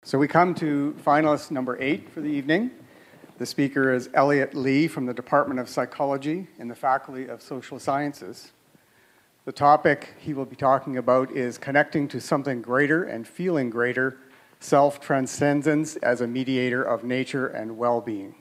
So we come to finalist number 8 for the evening. The speaker is Elliot Lee from the Department of Psychology in the Faculty of Social Sciences. The topic he will be talking about is connecting to something greater and feeling greater, self-transcendence as a mediator of nature and well-being.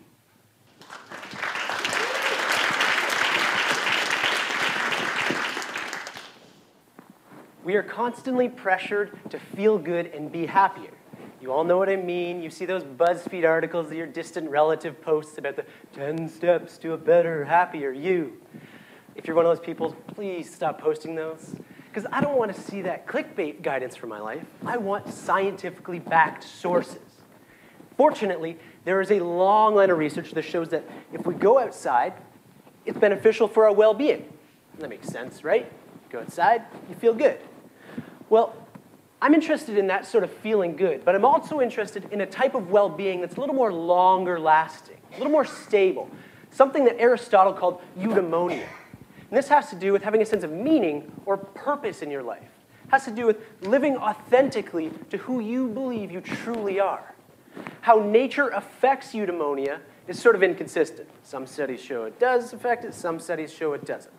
We are constantly pressured to feel good and be happier. You all know what I mean. You see those BuzzFeed articles that your distant relative posts about the 10 steps to a better, happier you. If you're one of those people, please stop posting those. Because I don't want to see that clickbait guidance for my life. I want scientifically backed sources. Fortunately, there is a long line of research that shows that if we go outside, it's beneficial for our well-being. That makes sense, right? Go outside, you feel good. Well, I'm interested in that sort of feeling good, but I'm also interested in a type of well-being that's a little more longer lasting, a little more stable, something that Aristotle called eudaimonia. And this has to do with having a sense of meaning or purpose in your life. It has to do with living authentically to who you believe you truly are. How nature affects eudaimonia is sort of inconsistent. Some studies show it does affect it, some studies show it doesn't.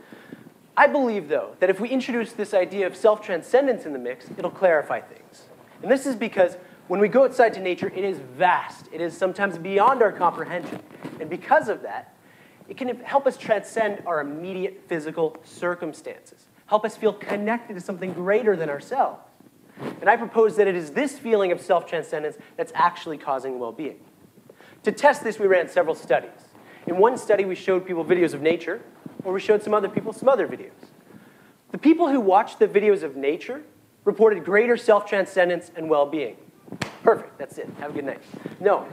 I believe, though, that if we introduce this idea of self-transcendence in the mix, it'll clarify things. And this is because when we go outside to nature, it is vast. It is sometimes beyond our comprehension. And because of that, it can help us transcend our immediate physical circumstances, help us feel connected to something greater than ourselves. And I propose that it is this feeling of self-transcendence that's actually causing well-being. To test this, we ran several studies. In one study, we showed people videos of nature, or we showed some other people some other videos. The people who watched the videos of nature reported greater self-transcendence and well-being. Perfect, that's it. Have a good night. No,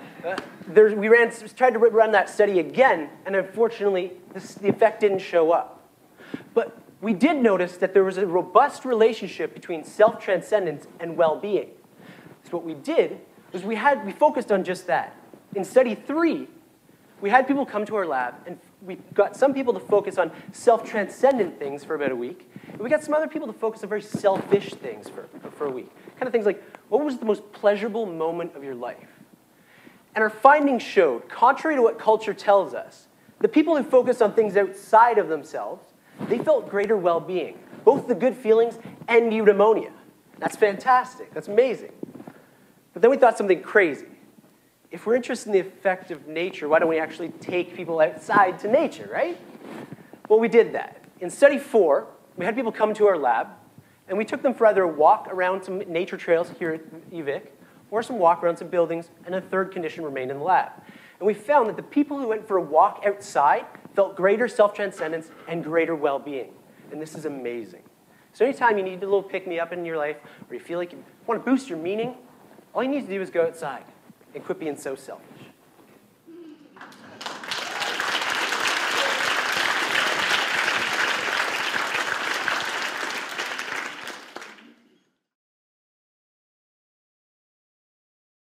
we tried to run that study again, and unfortunately, the effect didn't show up. But we did notice that there was a robust relationship between self-transcendence and well-being. So what we did was we focused on just that. In study 3, we had people come to our lab, and we got some people to focus on self-transcendent things for about a week, and we got some other people to focus on very selfish things for a week. Kind of things like, what was the most pleasurable moment of your life? And our findings showed, contrary to what culture tells us, the people who focused on things outside of themselves, they felt greater well-being, both the good feelings and eudaimonia. That's fantastic. That's amazing. But then we thought something crazy. If we're interested in the effect of nature, why don't we actually take people outside to nature, right? Well, we did that. In study 4, we had people come to our lab, and we took them for either a walk around some nature trails here at UVic, or some walk around some buildings, and a third condition remained in the lab. And we found that the people who went for a walk outside felt greater self-transcendence and greater well-being. And this is amazing. So anytime you need a little pick-me-up in your life, or you feel like you want to boost your meaning, all you need to do is go outside and quit being so selfish.